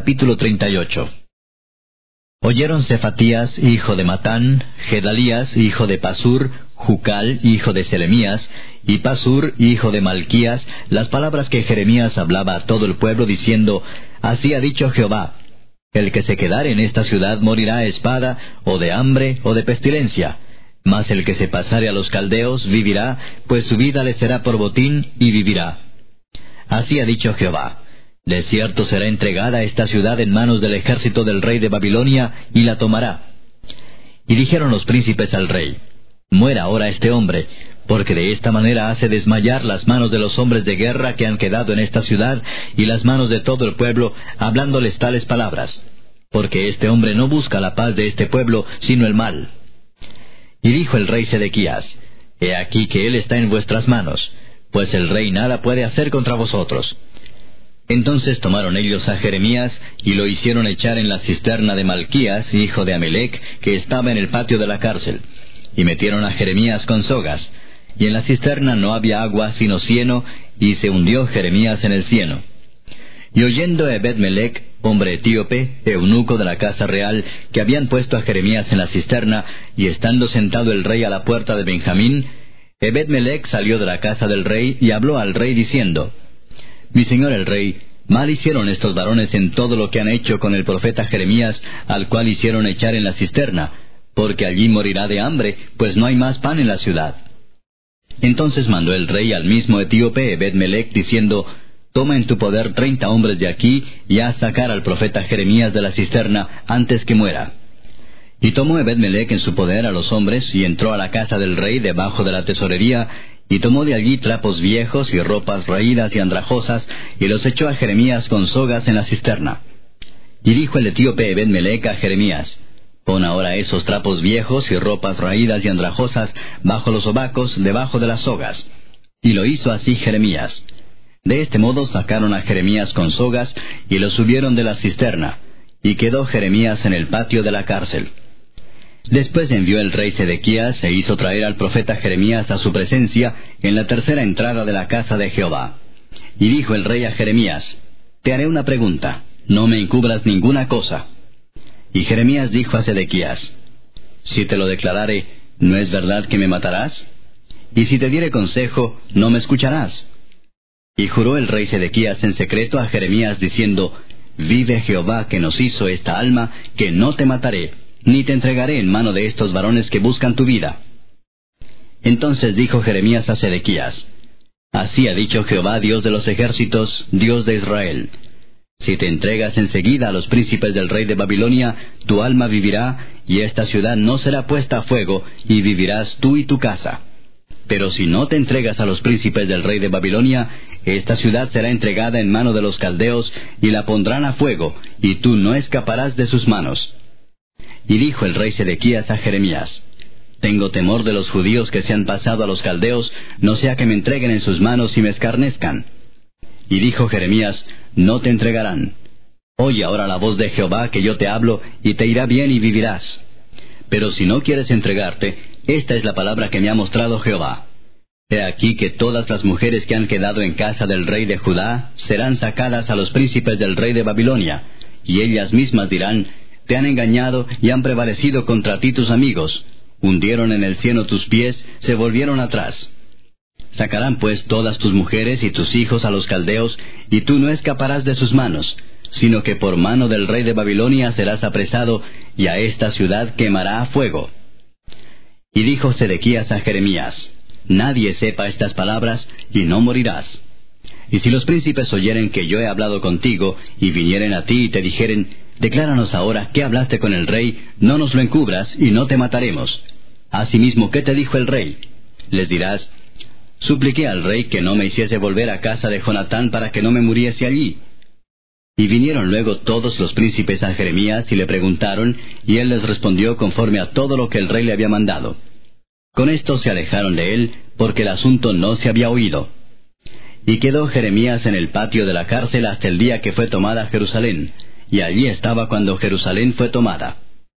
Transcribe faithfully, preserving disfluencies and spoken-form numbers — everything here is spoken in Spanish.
Capítulo treinta y ocho. Oyeron Cefatías, hijo de Matán, Gedalías, hijo de Pasur, Jucal, hijo de Selemías, y Pasur, hijo de Malquías, las palabras que Jeremías hablaba a todo el pueblo, diciendo: Así ha dicho Jehová: El que se quedare en esta ciudad morirá a espada, o de hambre, o de pestilencia. Mas el que se pasare a los caldeos vivirá, pues su vida le será por botín, y vivirá. Así ha dicho Jehová: De cierto será entregada esta ciudad en manos del ejército del rey de Babilonia, y la tomará. Y dijeron los príncipes al rey: Muera ahora este hombre, porque de esta manera hace desmayar las manos de los hombres de guerra que han quedado en esta ciudad, y las manos de todo el pueblo, hablándoles tales palabras. Porque este hombre no busca la paz de este pueblo, sino el mal. Y dijo el rey Sedequías: He aquí que él está en vuestras manos, pues el rey nada puede hacer contra vosotros. Entonces tomaron ellos a Jeremías, y lo hicieron echar en la cisterna de Malquías, hijo de Amelec, que estaba en el patio de la cárcel. Y metieron a Jeremías con sogas. Y en la cisterna no había agua, sino cieno, y se hundió Jeremías en el cieno. Y oyendo Ebed-Melec, hombre etíope, eunuco de la casa real, que habían puesto a Jeremías en la cisterna, y estando sentado el rey a la puerta de Benjamín, Ebed-Melec salió de la casa del rey, y habló al rey diciendo: Mi señor el rey, mal hicieron estos varones en todo lo que han hecho con el profeta Jeremías, al cual hicieron echar en la cisterna, porque allí morirá de hambre, pues no hay más pan en la ciudad. Entonces mandó el rey al mismo etíope Ebed-Melec, diciendo: Toma en tu poder treinta hombres de aquí, y haz sacar al profeta Jeremías de la cisterna, antes que muera. Y tomó Ebed-Melec en su poder a los hombres, y entró a la casa del rey debajo de la tesorería, y tomó de allí trapos viejos y ropas raídas y andrajosas, y los echó a Jeremías con sogas en la cisterna. Y dijo el etíope Ebed-Melec a Jeremías: Pon ahora esos trapos viejos y ropas raídas y andrajosas bajo los sobacos, debajo de las sogas. Y lo hizo así Jeremías. De este modo sacaron a Jeremías con sogas, y lo subieron de la cisterna, y quedó Jeremías en el patio de la cárcel. Después envió el rey Sedequías, e hizo traer al profeta Jeremías a su presencia, en la tercera entrada de la casa de Jehová. Y dijo el rey a Jeremías: Te haré una pregunta, no me encubras ninguna cosa. Y Jeremías dijo a Sedequías: Si te lo declarare, ¿no es verdad que me matarás? Y si te diere consejo, ¿no me escucharás? Y juró el rey Sedequías en secreto a Jeremías, diciendo: Vive Jehová que nos hizo esta alma, que no te mataré, ni te entregaré en mano de estos varones que buscan tu vida. Entonces dijo Jeremías a Sedequías: Así ha dicho Jehová, Dios de los ejércitos, Dios de Israel: Si te entregas enseguida a los príncipes del rey de Babilonia, tu alma vivirá, y esta ciudad no será puesta a fuego, y vivirás tú y tu casa. Pero si no te entregas a los príncipes del rey de Babilonia, esta ciudad será entregada en mano de los caldeos, y la pondrán a fuego, y tú no escaparás de sus manos. Y dijo el rey Sedequías a Jeremías: Tengo temor de los judíos que se han pasado a los caldeos, no sea que me entreguen en sus manos y me escarnezcan. Y dijo Jeremías: No te entregarán. Oye ahora la voz de Jehová, que yo te hablo, y te irá bien y vivirás. Pero si no quieres entregarte, esta es la palabra que me ha mostrado Jehová. He aquí que todas las mujeres que han quedado en casa del rey de Judá serán sacadas a los príncipes del rey de Babilonia, y ellas mismas dirán: Te han engañado y han prevalecido contra ti tus amigos. Hundieron en el cieno tus pies, se volvieron atrás. Sacarán pues todas tus mujeres y tus hijos a los caldeos, y tú no escaparás de sus manos, sino que por mano del rey de Babilonia serás apresado, y a esta ciudad quemará a fuego. Y dijo Sedequías a Jeremías: Nadie sepa estas palabras, y no morirás. Y si los príncipes oyeren que yo he hablado contigo, y vinieren a ti y te dijeren: Decláranos ahora qué hablaste con el rey, no nos lo encubras, y no te mataremos. Asimismo, ¿qué te dijo el rey? Les dirás: Supliqué al rey que no me hiciese volver a casa de Jonatán para que no me muriese allí. Y vinieron luego todos los príncipes a Jeremías y le preguntaron, y él les respondió conforme a todo lo que el rey le había mandado. Con esto se alejaron de él, porque el asunto no se había oído. Y quedó Jeremías en el patio de la cárcel hasta el día que fue tomada Jerusalén, y allí estaba cuando Jerusalén fue tomada.